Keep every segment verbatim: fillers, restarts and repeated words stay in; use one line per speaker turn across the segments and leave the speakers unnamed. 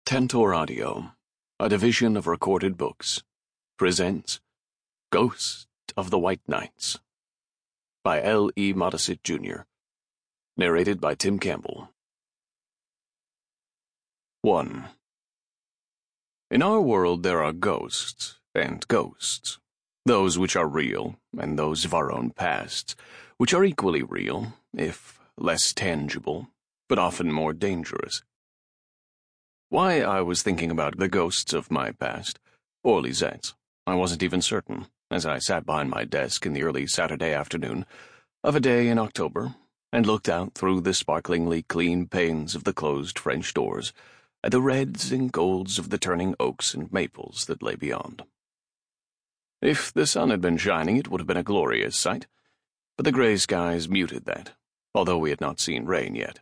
Tantor Audio, a division of Recorded Books, presents Ghost of the White Nights by L. E. Modesitt, Junior Narrated by Tim Campbell. one. In our world there are ghosts and ghosts, those which are real and those of our own pasts, which are equally real, if less tangible, but often more dangerous. Why I was thinking about the ghosts of my past, or Lisette's, I wasn't even certain, as I sat behind my desk in the early Saturday afternoon of a day in October and looked out through the sparklingly clean panes of the closed French doors at the reds and golds of the turning oaks and maples that lay beyond. If the sun had been shining, it would have been a glorious sight, but the grey skies muted that, although we had not seen rain yet.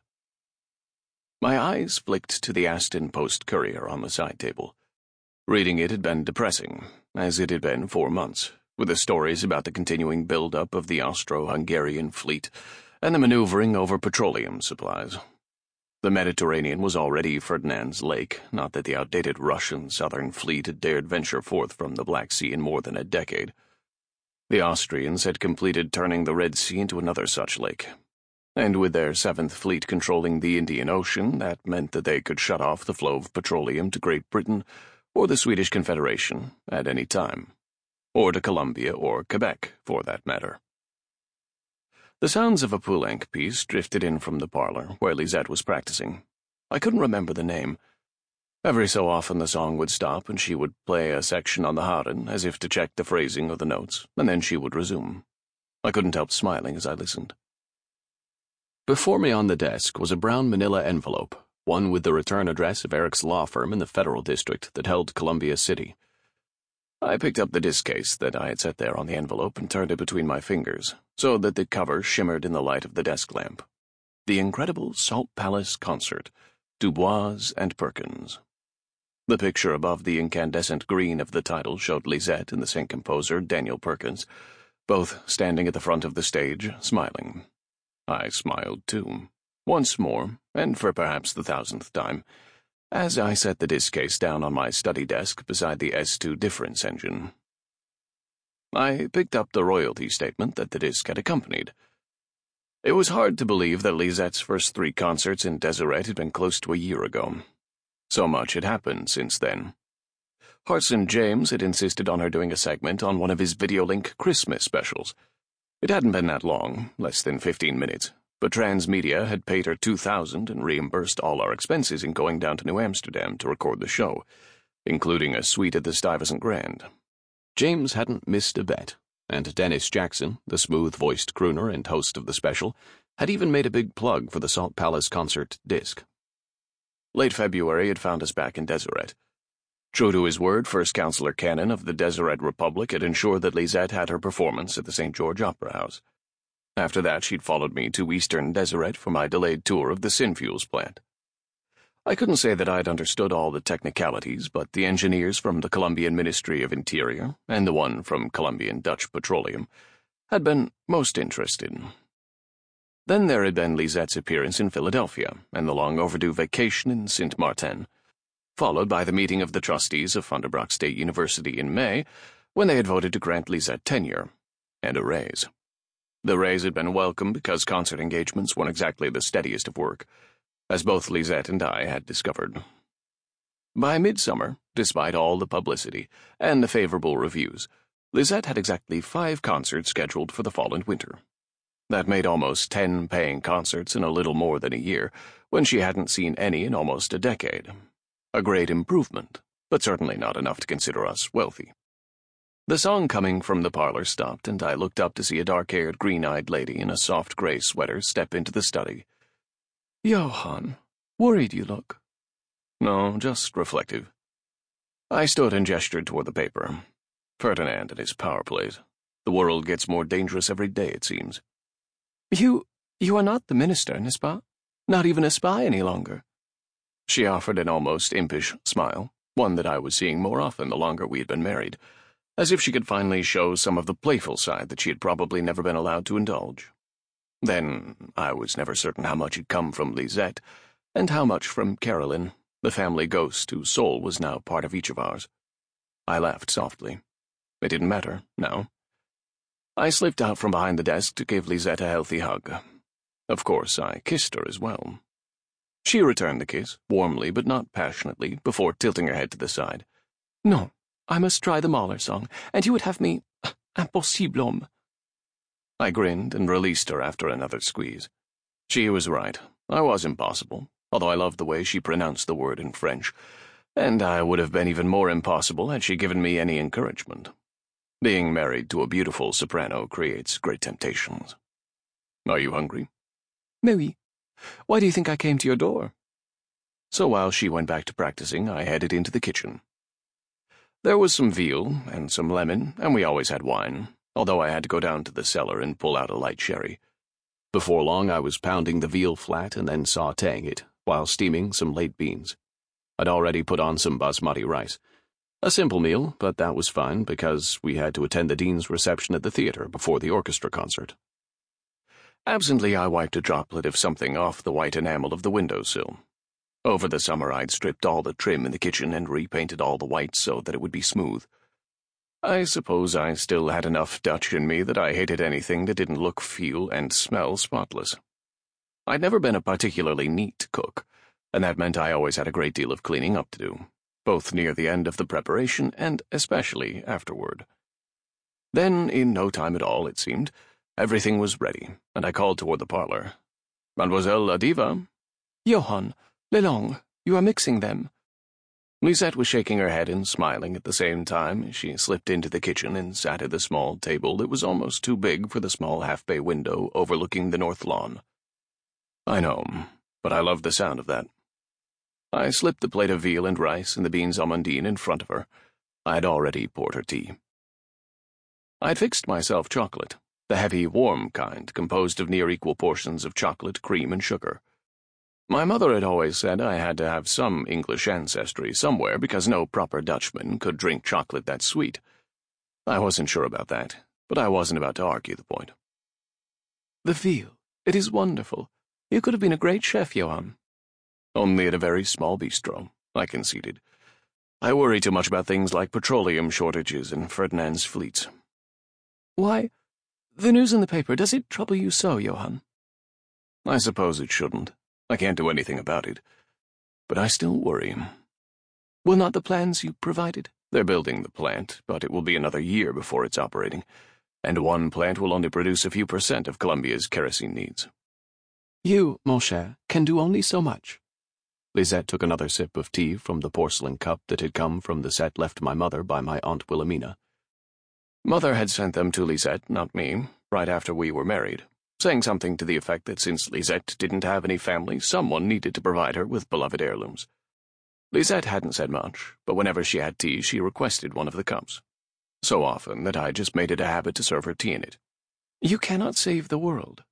My eyes flicked to the Aston Post-Courier on the side table. Reading it had been depressing, as it had been for months, with the stories about the continuing build-up of the Austro-Hungarian fleet and the maneuvering over petroleum supplies. The Mediterranean was already Ferdinand's Lake, not that the outdated Russian Southern Fleet had dared venture forth from the Black Sea in more than a decade. The Austrians had completed turning the Red Sea into another such lake. And with their Seventh Fleet controlling the Indian Ocean, that meant that they could shut off the flow of petroleum to Great Britain or the Swedish Confederation at any time, or to Colombia or Quebec, for that matter. The sounds of a Poulenc piece drifted in from the parlor where Lisette was practicing. I couldn't remember the name. Every so often the song would stop and she would play a section on the Haaren as if to check the phrasing of the notes, and then she would resume. I couldn't help smiling as I listened. Before me on the desk was a brown manila envelope, one with the return address of Eric's law firm in the Federal District that held Columbia City. I picked up the disc case that I had set there on the envelope and turned it between my fingers, so that the cover shimmered in the light of the desk lamp. The Incredible Salt Palace Concert, Dubois and Perkins. The picture above the incandescent green of the title showed Lisette and the same composer, Daniel Perkins, both standing at the front of the stage, smiling. I smiled too, once more, and for perhaps the thousandth time, as I set the disc case down on my study desk beside the S two difference engine. I picked up the royalty statement that the disc had accompanied. It was hard to believe that Lisette's first three concerts in Deseret had been close to a year ago. So much had happened since then. Parson James had insisted on her doing a segment on one of his Videolink Christmas specials. It hadn't been that long, less than fifteen minutes, but Transmedia had paid her two thousand dollars and reimbursed all our expenses in going down to New Amsterdam to record the show, including a suite at the Stuyvesant Grand. James hadn't missed a bet, and Dennis Jackson, the smooth-voiced crooner and host of the special, had even made a big plug for the Salt Palace concert disc. Late February had found us back in Deseret. True to his word, First Counselor Cannon of the Deseret Republic had ensured that Lisette had her performance at the Saint George Opera House. After that, she'd followed me to Eastern Deseret for my delayed tour of the Synfuels plant. I couldn't say that I'd understood all the technicalities, but the engineers from the Colombian Ministry of Interior and the one from Colombian Dutch Petroleum had been most interested. Then there had been Lisette's appearance in Philadelphia and the long-overdue vacation in Saint Martin, followed by the meeting of the trustees of Vanderbilt State University in May, when they had voted to grant Lisette tenure and a raise. The raise had been welcome because concert engagements weren't exactly the steadiest of work, as both Lisette and I had discovered. By midsummer, despite all the publicity and the favorable reviews, Lisette had exactly five concerts scheduled for the fall and winter. That made almost ten paying concerts in a little more than a year, when she hadn't seen any in almost a decade. A great improvement, but certainly not enough to consider us wealthy. The song coming from the parlor stopped, and I looked up to see a dark-haired, green-eyed lady in a soft gray sweater step into the study. "Johann, worried you look." "No, just reflective." I stood and gestured toward the paper. Ferdinand and his power plays. The world gets more dangerous every day, it seems. You, you are not the minister, n'est-ce pas? Not even a spy any longer." She offered an almost impish smile, one that I was seeing more often the longer we had been married, as if she could finally show some of the playful side that she had probably never been allowed to indulge. Then I was never certain how much had come from Lisette, and how much from Carolyn, the family ghost whose soul was now part of each of ours. I laughed softly. It didn't matter, now. I slipped out from behind the desk to give Lisette a healthy hug. Of course, I kissed her as well. She returned the kiss, warmly but not passionately, before tilting her head to the side. "No, I must try the Mahler song, and you would have me impossible homme." I grinned and released her after another squeeze. She was right. I was impossible, although I loved the way she pronounced the word in French, and I would have been even more impossible had she given me any encouragement. Being married to a beautiful soprano creates great temptations. Are you hungry? Mais oui. Why do you think I came to your door? So while she went back to practicing, I headed into the kitchen. There was some veal and some lemon, and we always had wine, although I had to go down to the cellar and pull out a light sherry. Before long, I was pounding the veal flat and then sautéing it, while steaming some late beans. I'd already put on some basmati rice. A simple meal, but that was fine because we had to attend the dean's reception at the theater before the orchestra concert. Absently, I wiped a droplet of something off the white enamel of the windowsill. Over the summer, I'd stripped all the trim in the kitchen and repainted all the white so that it would be smooth. I suppose I still had enough Dutch in me that I hated anything that didn't look, feel, and smell spotless. I'd never been a particularly neat cook, and that meant I always had a great deal of cleaning up to do, both near the end of the preparation and especially afterward. Then, in no time at all, it seemed, everything was ready, and I called toward the parlor. "Mademoiselle Adiva?" "Johann, Lelong, you are mixing them." Lisette was shaking her head and smiling at the same time as she slipped into the kitchen and sat at the small table that was almost too big for the small half-bay window overlooking the north lawn. I know, but I loved the sound of that. I slipped the plate of veal and rice and the beans almondine in front of her. I had already poured her tea. I'd fixed myself chocolate, the heavy, warm kind composed of near equal portions of chocolate, cream, and sugar. My mother had always said I had to have some English ancestry somewhere because no proper Dutchman could drink chocolate that sweet. I wasn't sure about that, but I wasn't about to argue the point. "The veal, it is wonderful. You could have been a great chef, Johann." "Only at a very small bistro," I conceded. "I worry too much about things like petroleum shortages and Ferdinand's fleets." "Why, the news in the paper, does it trouble you so, Johann?" "I suppose it shouldn't. I can't do anything about it. But I still worry." "Will not the plans you provided?" "They're building the plant, but it will be another year before it's operating, and one plant will only produce a few percent of Columbia's kerosene needs." "You, mon cher, can do only so much." Lisette took another sip of tea from the porcelain cup that had come from the set left my mother by my Aunt Wilhelmina. Mother had sent them to Lisette, not me, right after we were married, saying something to the effect that since Lisette didn't have any family, someone needed to provide her with beloved heirlooms. Lisette hadn't said much, but whenever she had tea, she requested one of the cups. So often that I just made it a habit to serve her tea in it. "You cannot save the world."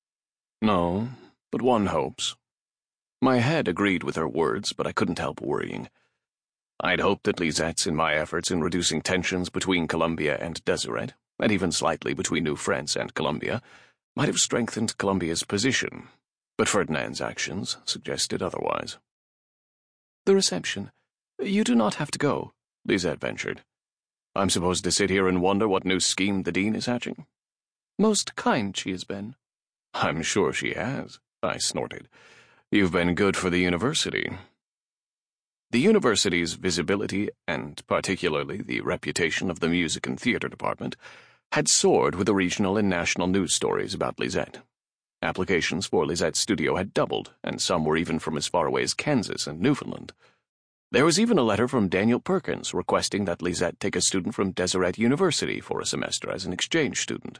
"No, but one hopes." My head agreed with her words, but I couldn't help worrying. I'd hoped that Lisette's and my efforts in reducing tensions between Columbia and Deseret, and even slightly between New France and Columbia, might have strengthened Columbia's position, but Ferdinand's actions suggested otherwise. "The reception. You do not have to go," Lisette ventured. "I'm supposed to sit here and wonder what new scheme the dean is hatching?" "Most kind she has been." "I'm sure she has," I snorted. "You've been good for the university." The university's visibility, and particularly the reputation of the music and theater department, had soared with the regional and national news stories about Lisette. Applications for Lisette's studio had doubled, and some were even from as far away as Kansas and Newfoundland. There was even a letter from Daniel Perkins requesting that Lisette take a student from Deseret University for a semester as an exchange student.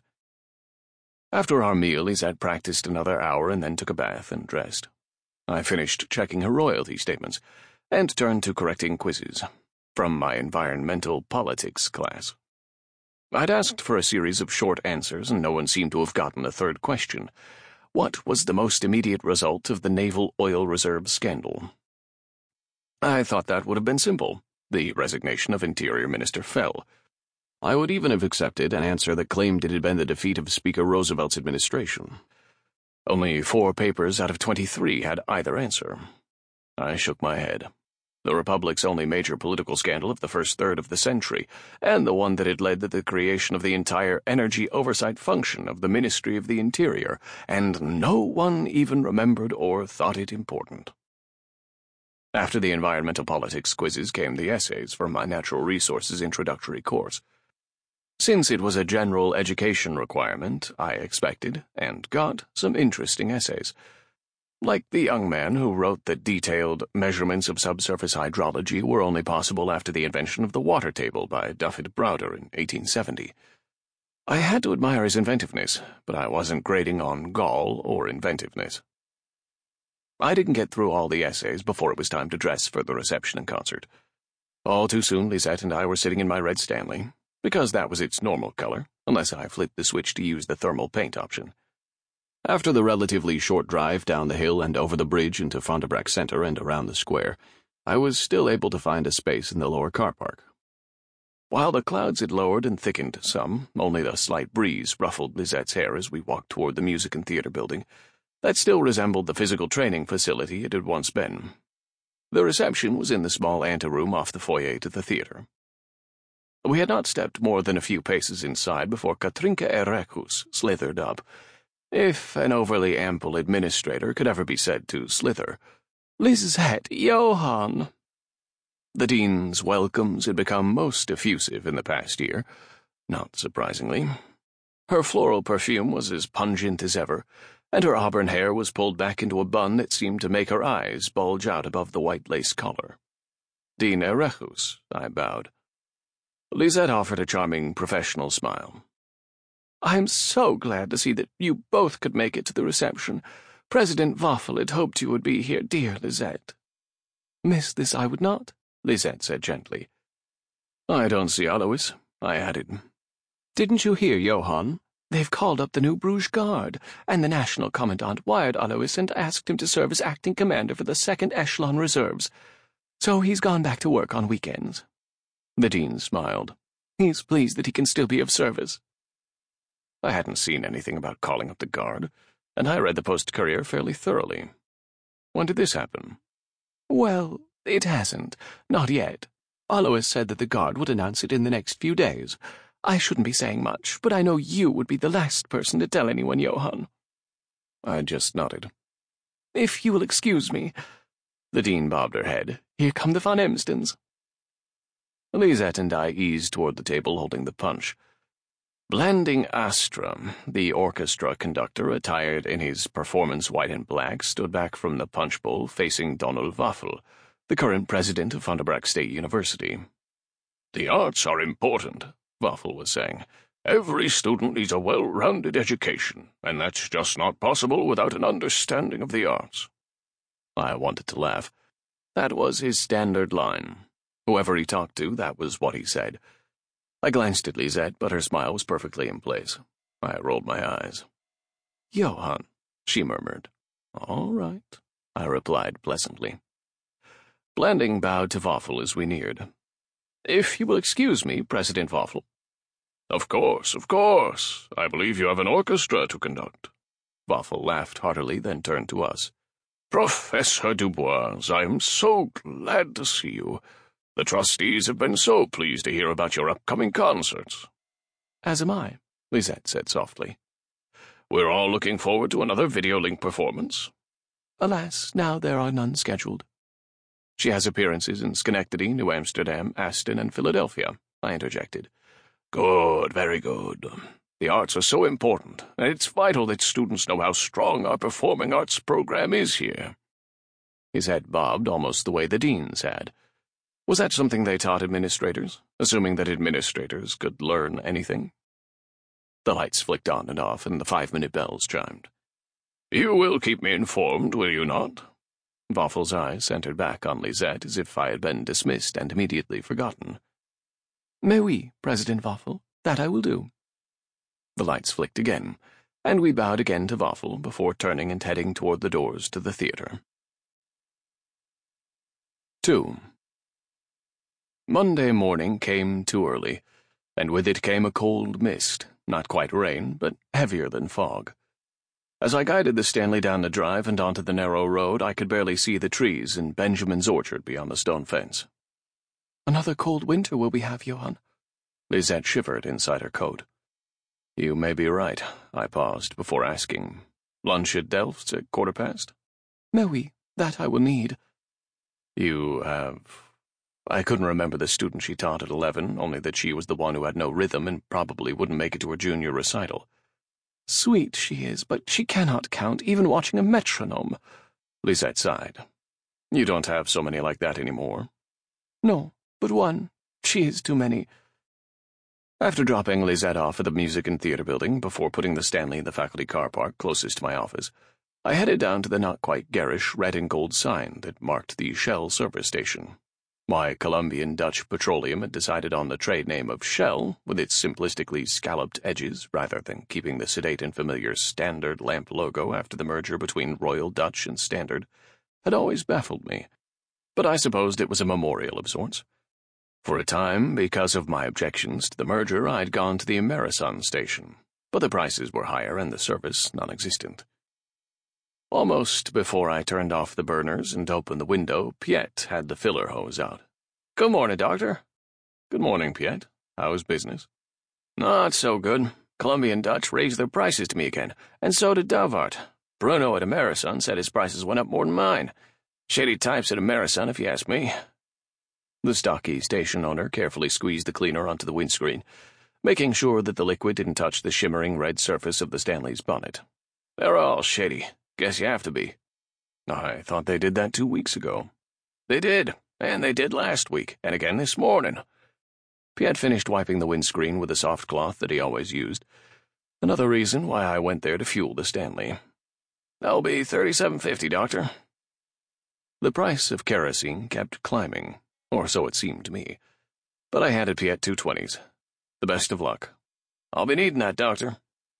After our meal, Lisette practiced another hour and then took a bath and dressed. I finished checking her royalty statements and turned to correcting quizzes from my environmental politics class. I'd asked for a series of short answers, and no one seemed to have gotten a third question. What was the most immediate result of the naval oil reserve scandal? I thought that would have been simple. The resignation of Interior Minister Fell. I would even have accepted an answer that claimed it had been the defeat of Speaker Roosevelt's administration. Only four papers out of twenty-three had either answer. I shook my head. the Republic's only major political scandal of the first third of the century, and the one that had led to the creation of the entire energy oversight function of the Ministry of the Interior, and no one even remembered or thought it important. After the environmental politics quizzes came the essays for my natural resources introductory course. Since it was a general education requirement, I expected, and got, some interesting essays. Like the young man who wrote that detailed measurements of subsurface hydrology were only possible after the invention of the water table by Duffydd Browder in eighteen seventy. I had to admire his inventiveness, but I wasn't grading on gall or inventiveness. I didn't get through all the essays before it was time to dress for the reception and concert. All too soon, Lisette and I were sitting in my red Stanley, because that was its normal color, unless I flipped the switch to use the thermal paint option. After the relatively short drive down the hill and over the bridge into Fontebrac Center and around the square, I was still able to find a space in the lower car park. While the clouds had lowered and thickened some, only the slight breeze ruffled Lisette's hair as we walked toward the music and theater building, that still resembled the physical training facility it had once been. The reception was in the small anteroom off the foyer to the theater. We had not stepped more than a few paces inside before Katrinka Erechus slithered up. If an overly ample administrator could ever be said to slither. Lisette, Johann! The dean's welcomes had become most effusive in the past year, not surprisingly. Her floral perfume was as pungent as ever, and her auburn hair was pulled back into a bun that seemed to make her eyes bulge out above the white lace collar. Dean Erechus, I bowed. Lisette offered a charming professional smile. I am so glad to see that you both could make it to the reception. President Waffle had hoped you would be here, dear Lisette. Miss this I would not, Lisette said gently. I don't see Alois, I added. Didn't you hear, Johann? They've called up the new Bruges Guard, and the National Commandant wired Alois and asked him to serve as acting commander for the second Echelon Reserves. So he's gone back to work on weekends. The dean smiled. He's pleased that he can still be of service. I hadn't seen anything about calling up the Guard, and I read the Post-Courier fairly thoroughly. When did this happen? Well, it hasn't. Not yet. Alois said that the Guard would announce it in the next few days. I shouldn't be saying much, but I know you would be the last person to tell anyone, Johann. I just nodded. If you will excuse me. The dean bobbed her head. Here come the Von Emstens. Lisette and I eased toward the table holding the punch. Blanding Astra, the orchestra conductor, attired in his performance white and black, stood back from the punch bowl facing Donald Waffle, the current president of Fontebrac State University. The arts are important, Waffle was saying. Every student needs a well-rounded education, and that's just not possible without an understanding of the arts. I wanted to laugh. That was his standard line. Whoever he talked to, that was what he said. I glanced at Lisette, but her smile was perfectly in place. I rolled my eyes. Johann, she murmured. All right, I replied pleasantly. Blanding bowed to Waffle as we neared. If you will excuse me, President Waffle. Of course, of course. I believe you have an orchestra to conduct. Waffle laughed heartily, then turned to us. Professor Dubois, I am so glad to see you. The trustees have been so pleased to hear about your upcoming concerts. As am I, Lisette said softly. We're all looking forward to another video link performance. Alas, now there are none scheduled. She has appearances in Schenectady, New Amsterdam, Aston, and Philadelphia, I interjected. Good, very good. The arts are so important, and it's vital that students know how strong our performing arts program is here. His head bobbed almost the way the dean's had. Was that something they taught administrators, assuming that administrators could learn anything? The lights flicked on and off, and the five-minute bells chimed. You will keep me informed, will you not? Waffle's eyes centered back on Lisette as if I had been dismissed and immediately forgotten. Mais oui, President Waffle, that I will do. The lights flicked again, and we bowed again to Waffle before turning and heading toward the doors to the theater. Two. Monday morning came too early, and with it came a cold mist, not quite rain, but heavier than fog. As I guided the Stanley down the drive and onto the narrow road, I could barely see the trees in Benjamin's orchard beyond the stone fence.
Another cold winter will we have, Johann?
Lisette shivered inside her coat. You may be right. I paused before asking. Lunch at Delft's at quarter past?
Mais oui, that I will need.
You have... I couldn't remember the student she taught at eleven, only that she was the one who had no rhythm and probably wouldn't make it to her junior recital.
Sweet she is, but she cannot count, even watching a metronome.
Lisette sighed. You don't have so many like that anymore.
No, but one. She is too many.
After dropping Lisette off at the Music and Theatre Building before putting the Stanley in the faculty car park closest to my office, I headed down to the not-quite garish red and gold sign that marked the Shell service station. Why Colombian Dutch Petroleum had decided on the trade name of Shell, with its simplistically scalloped edges, rather than keeping the sedate and familiar Standard lamp logo after the merger between Royal Dutch and Standard, had always baffled me. But I supposed it was a memorial of sorts. For a time, because of my objections to the merger, I'd gone to the Amerison station, but the prices were higher and the service non-existent. Almost before I turned off the burners and opened the window, Piet had the filler hose out.
Good morning, Doctor.
Good morning, Piet. How's business?
Not so good. Colombian Dutch raised their prices to me again, and so did Davart. Bruno at Amerison said his prices went up more than mine. Shady types at Amerison, if you ask me.
The stocky station owner carefully squeezed the cleaner onto the windscreen, making sure that the liquid didn't touch the shimmering red surface of the Stanley's bonnet.
They're all shady. Guess you have to be.
I thought they did that two weeks ago.
They did, and they did last week, and again this morning.
Piet finished wiping the windscreen with a soft cloth that he always used. Another reason why I went there to fuel the Stanley.
That'll be thirty-seven fifty, Doctor.
The price of kerosene kept climbing, or so it seemed to me. But I handed Piet two twenties. The best of luck.
I'll be needing that, Doctor.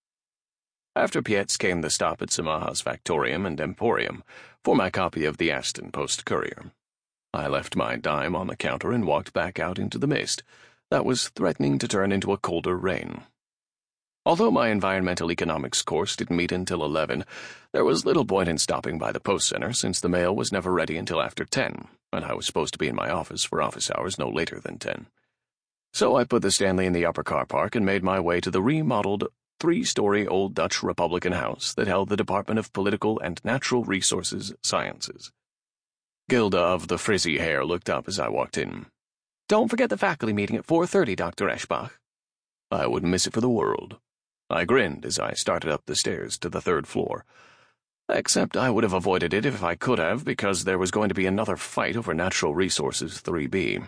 After Piet's came the stop at Samaha's Factorium and Emporium for my copy of the Aston Post-Courier. I left my dime on the counter and walked back out into the mist that was threatening to turn into a colder rain. Although my environmental economics course didn't meet until eleven, there was little point in stopping by the post center since the mail was never ready until after ten, and I was supposed to be in my office for office hours no later than ten. So I put the Stanley in the upper car park and made my way to the remodeled three-story old Dutch Republican house that held the Department of Political and Natural Resources Sciences. Gilda of the frizzy hair looked up as I walked in.
Don't forget the faculty meeting at four thirty, Doctor Eschbach.
I wouldn't miss it for the world. I grinned as I started up the stairs to the third floor. Except I would have avoided it if I could have, because there was going to be another fight over Natural Resources three B.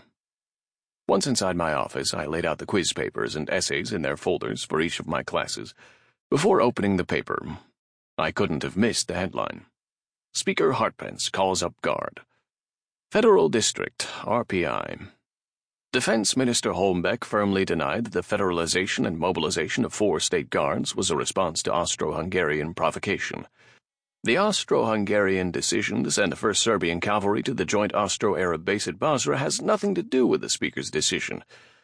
Once inside my office, I laid out the quiz papers and essays in their folders for each of my classes. Before opening the paper, I couldn't have missed the headline. Speaker Hartpence calls up guard. Federal District, R P I. Defense Minister Holmbeck firmly denied that the federalization and mobilization of four state guards was a response to Austro-Hungarian provocation. The Austro-Hungarian decision to send the first Serbian cavalry to the joint Austro-Arab base at Basra has nothing to do with the Speaker's decision.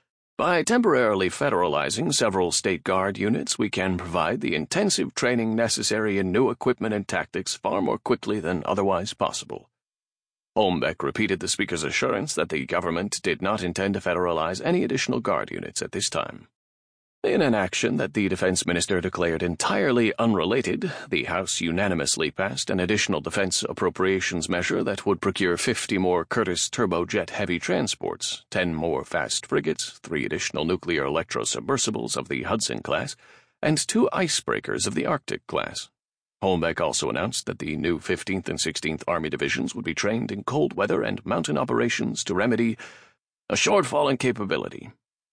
By temporarily federalizing several state guard units, we can provide the intensive training necessary in new equipment and tactics far more quickly than otherwise possible. Holmbeck repeated the Speaker's assurance that the government did not intend to federalize any additional guard units at this time. In an action that the defense minister declared entirely unrelated, the House unanimously passed an additional defense appropriations measure that would procure fifty more Curtiss turbojet heavy transports, ten more fast frigates, three additional nuclear electro-submersibles of the Hudson class, and two icebreakers of the Arctic class. Holmbeck also announced that the new fifteenth and sixteenth Army Divisions would be trained in cold weather and mountain operations to remedy a shortfall in capability.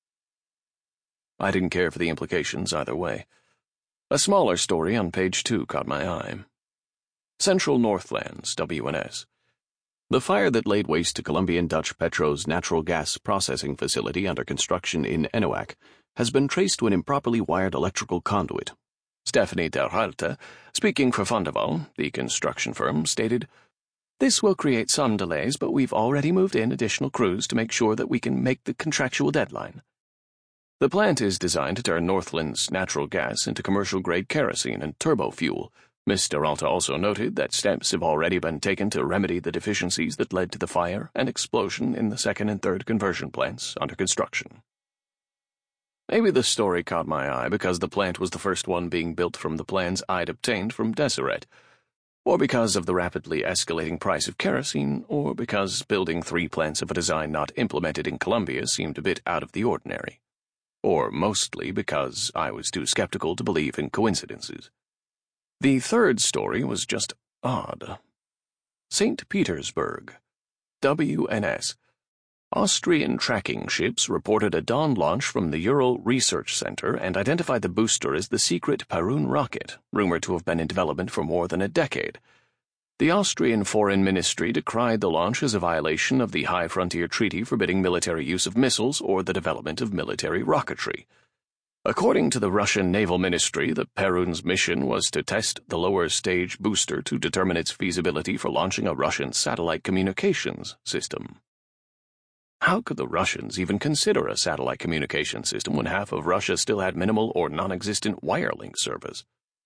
I didn't care for the implications either way. A smaller story on page two caught my eye. Central Northlands, W N S. The fire that laid waste to Colombian Dutch Petro's natural gas processing facility under construction in Enoak has been traced to an improperly wired electrical conduit. Stephanie Terhalte, speaking for Vondeval, the construction firm, stated, "This will create some delays, but we've already moved in additional crews to make sure that we can make the contractual deadline." The plant is designed to turn Northland's natural gas into commercial-grade kerosene and turbo fuel,
Mister Alta also noted that steps have already been taken to remedy the deficiencies that led to the fire and explosion in the second and third conversion plants under construction. Maybe the story caught my eye because the plant was the first one being built from the plans I'd obtained from Deseret, or because of the rapidly escalating price of kerosene, or because building three plants of a design not implemented in Columbia seemed a bit out of the ordinary, or mostly because I was too skeptical to believe in coincidences. The third story was just odd. Saint Petersburg, W N S. Austrian tracking ships reported a dawn launch from the Ural Research Center and identified the booster as the secret Perun rocket, rumored to have been in development for more than a decade. The Austrian Foreign Ministry decried the launch as a violation of the High Frontier Treaty forbidding military use of missiles or the development of military rocketry. According to the Russian Naval Ministry, the Perun's mission was to test the lower stage booster to determine its feasibility for launching a Russian satellite communications system. How could the Russians even consider a satellite communication system when half of Russia still had minimal or non-existent wirelink service?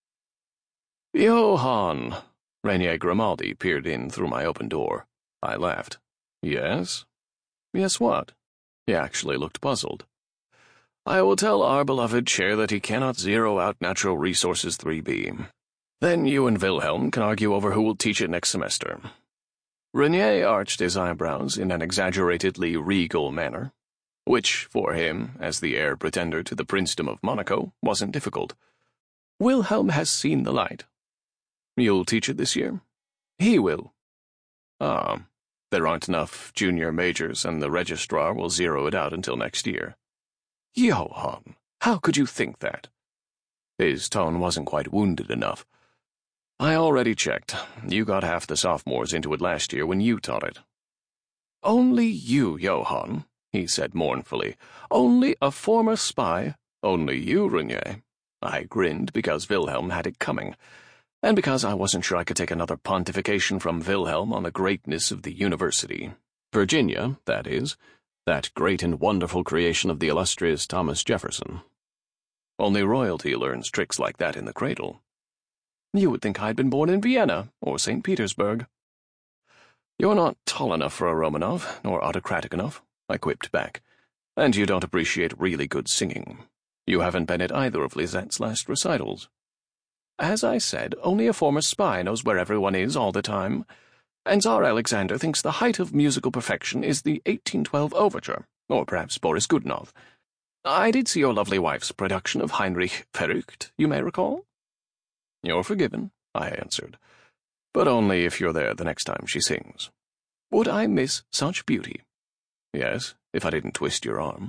Johann! Renier Grimaldi peered in through my open door. I laughed. Yes? Yes what? He actually looked puzzled. I will tell our beloved chair that he cannot zero out Natural Resources three B. Then you and Wilhelm can argue over who will teach it next semester. Renier arched his eyebrows in an exaggeratedly regal manner, which, for him, as the heir pretender to the princedom of Monaco, wasn't difficult. Wilhelm has seen the light. You'll teach it this year? He will. Ah, there aren't enough junior majors, and the registrar will zero it out until next year. Johann, how could you think that? His tone wasn't quite wounded enough. I already checked. You got half the sophomores into it last year when you taught it. Only you, Johann, he said mournfully. Only a former spy. Only you, Renier. I grinned because Wilhelm had it coming, and because I wasn't sure I could take another pontification from Wilhelm on the greatness of the university. Virginia, that is. That great and wonderful creation of the illustrious Thomas Jefferson. Only royalty learns tricks like that in the cradle. You would think I'd been born in Vienna or Saint Petersburg. You're not tall enough for a Romanov, nor autocratic enough, I quipped back, and you don't appreciate really good singing. You haven't been at either of Lizette's last recitals. As I said, only a former spy knows where everyone is all the time. And Tsar Alexander thinks the height of musical perfection is the eighteen twelve Overture, or perhaps Boris Godunov. I did see your lovely wife's production of Heinrich Verrückt, you may recall. You're forgiven, I answered, but only if you're there the next time she sings. Would I miss such beauty? Yes, if I didn't twist your arm.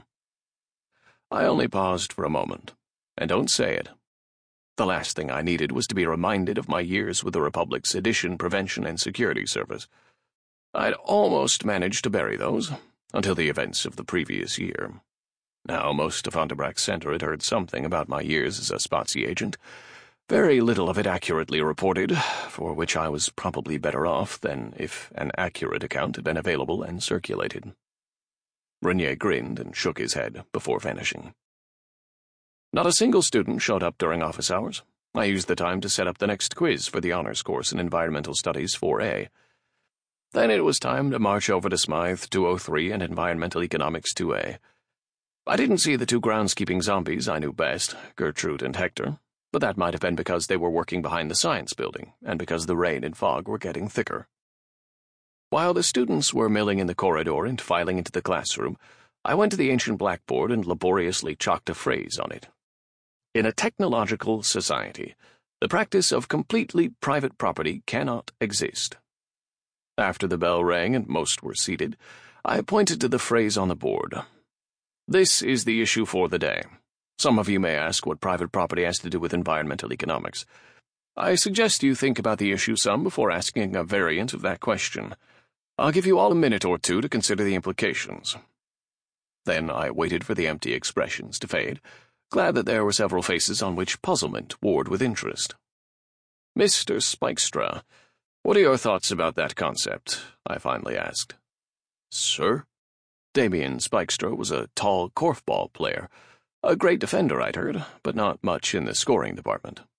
I only paused for a moment, and don't say it. The last thing I needed was to be reminded of my years with the Republic's Sedition Prevention and Security Service. I'd almost managed to bury those, until the events of the previous year. Now most of Onderbrak's Center had heard something about my years as a Spazi agent, very little of it accurately reported, for which I was probably better off than if an accurate account had been available and circulated. Renier grinned and shook his head before vanishing. Not a single student showed up during office hours. I used the time to set up the next quiz for the honors course in Environmental Studies four A. Then it was time to march over to Smythe two oh three and Environmental Economics two A. I didn't see the two groundskeeping zombies I knew best, Gertrude and Hector, but that might have been because they were working behind the science building, and because the rain and fog were getting thicker. While the students were milling in the corridor and filing into the classroom, I went to the ancient blackboard and laboriously chalked a phrase on it. In a technological society, the practice of completely private property cannot exist. After the bell rang and most were seated, I pointed to the phrase on the board. This is the issue for the day. Some of you may ask what private property has to do with environmental economics. I suggest you think about the issue some before asking a variant of that question. I'll give you all a minute or two to consider the implications. Then I waited for the empty expressions to fade, glad that there were several faces on which puzzlement warred with interest. Mister Spijkstra, what are your thoughts about that concept? I finally asked. Sir? Damien Spijkstra was a tall korfball player, a great defender, I'd heard, but not much in the scoring department.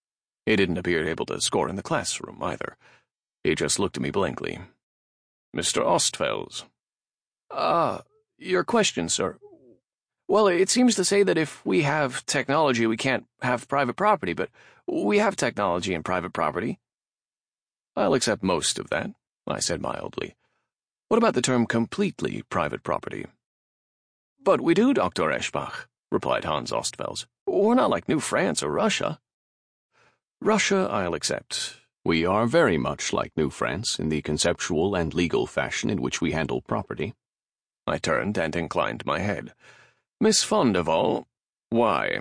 He didn't appear able to score in the classroom, either. He just looked at me blankly. Mister Ostfels.
Ah, uh, your question, sir. Well, it seems to say that if we have technology, we can't have private property, but we have technology and private property.
I'll accept most of that, I said mildly. What about the term completely private property?
But we do, Doctor Eschbach, replied Hans Ostfels. We're not like New France or Russia.
Russia, I'll accept. We are very much like New France in the conceptual and legal fashion in which we handle property. I turned and inclined my head. Miss Fondevall, why?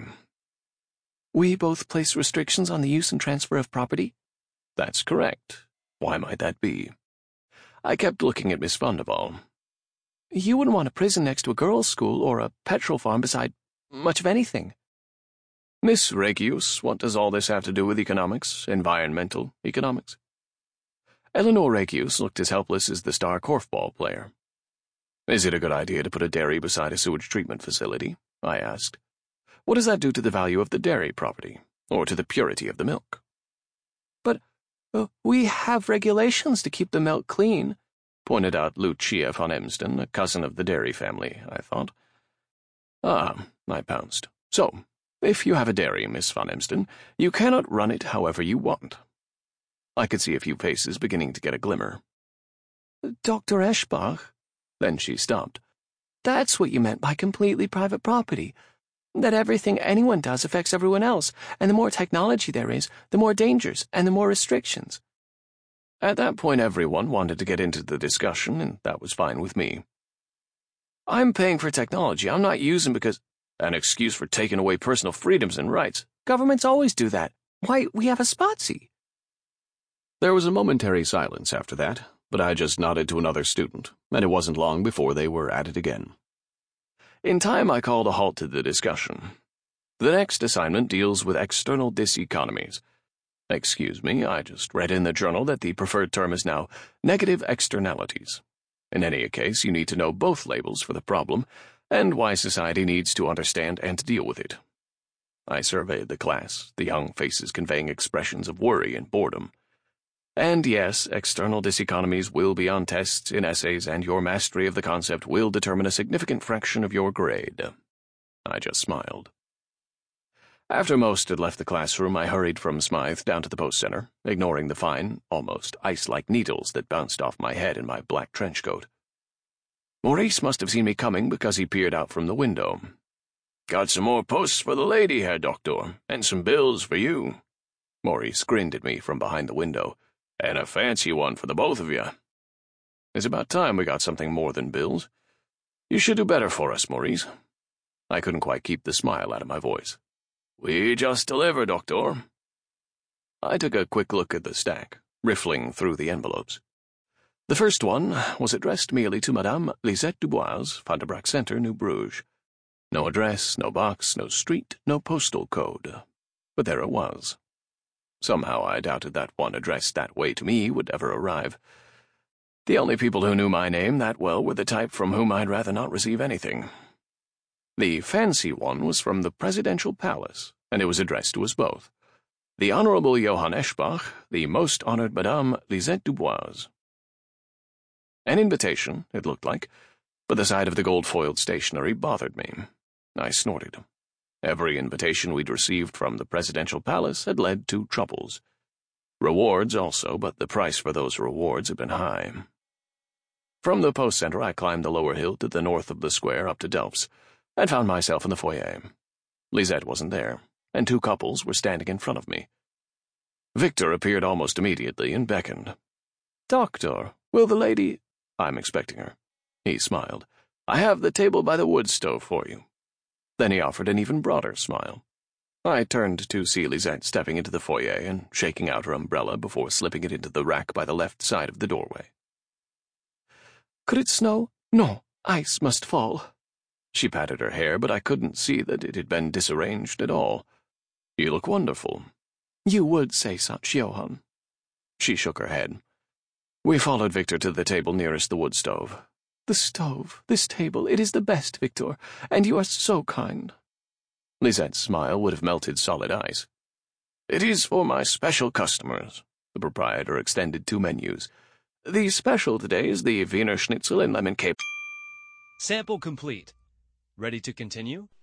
We both place restrictions on the use and transfer of property?
That's correct. Why might that be? I kept looking at Miss Fondevall.
You wouldn't want a prison next to a girls' school or a petrol farm beside much of anything.
Miss Regius, what does all this have to do with economics, environmental economics? Eleanor Regius looked as helpless as the star korfball player. Is it a good idea to put a dairy beside a sewage treatment facility? I asked. What does that do to the value of the dairy property, or to the purity of the milk?
But uh, we have regulations to keep the milk clean,
pointed out Lucia von Emsden, a cousin of the dairy family, I thought. Ah, I pounced. So, if you have a dairy, Miss von Emsden, you cannot run it however you want. I could see a few faces beginning to get a glimmer.
Doctor Eschbach?
Then she stopped.
That's what you meant by completely private property. That everything anyone does affects everyone else, and the more technology there is, the more dangers and the more restrictions.
At that point, everyone wanted to get into the discussion, and that was fine with me.
I'm paying for technology I'm not using because...
An excuse for taking away personal freedoms and rights.
Governments always do that. Why, we have a SPOTSy.
There was a momentary silence after that, but I just nodded to another student, and it wasn't long before they were at it again. In time, I called a halt to the discussion. The next assignment deals with external diseconomies. Excuse me, I just read in the journal that the preferred term is now negative externalities. In any case, you need to know both labels for the problem, and why society needs to understand and deal with it. I surveyed the class, the young faces conveying expressions of worry and boredom. And yes, external diseconomies will be on tests in essays, and your mastery of the concept will determine a significant fraction of your grade. I just smiled. After most had left the classroom, I hurried from Smythe down to the post center, ignoring the fine, almost ice-like needles that bounced off my head in my black trench coat. Maurice must have seen me coming because he peered out from the window. "Got some more posts for the lady, Herr Doctor, and some bills for you." Maurice grinned at me from behind the window. "And a fancy one for the both of you. It's about time we got something more than bills. You should do better for us, Maurice." I couldn't quite keep the smile out of my voice. "We just deliver, Doctor." I took a quick look at the stack, riffling through the envelopes. The first one was addressed merely to Madame Lisette Dubois, Van der Brack Center, New Bruges. No address, no box, no street, no postal code. But there it was. Somehow I doubted that one addressed that way to me would ever arrive. The only people who knew my name that well were the type from whom I'd rather not receive anything. The fancy one was from the Presidential Palace, and it was addressed to us both. The Honorable Johann Eschbach, the most honored Madame Lisette Dubois. An invitation, it looked like, but the sight of the gold-foiled stationery bothered me. I snorted. Every invitation we'd received from the Presidential Palace had led to troubles. Rewards also, but the price for those rewards had been high. From the post center, I climbed the lower hill to the north of the square up to Delph's, and found myself in the foyer. Lisette wasn't there, and two couples were standing in front of me. Victor appeared almost immediately and beckoned. "Doctor, will the lady—" "I'm expecting her." He smiled. "I have the table by the wood stove for you." Then he offered an even broader smile. I turned to see Lisette stepping into the foyer and shaking out her umbrella before slipping it into the rack by the left side of the doorway. "Could it snow? No, ice must fall." She patted her hair, but I couldn't see that it had been disarranged at all. "You look wonderful." "You would say such, Johann." She shook her head. We followed Victor to the table nearest the wood stove. "The stove, this table, it is the best, Victor, and you are so kind." Lisette's smile would have melted solid ice.
It is for my special customers. The proprietor extended two menus. The special today is the Wiener Schnitzel and lemon cape.
Sample complete. Ready to continue?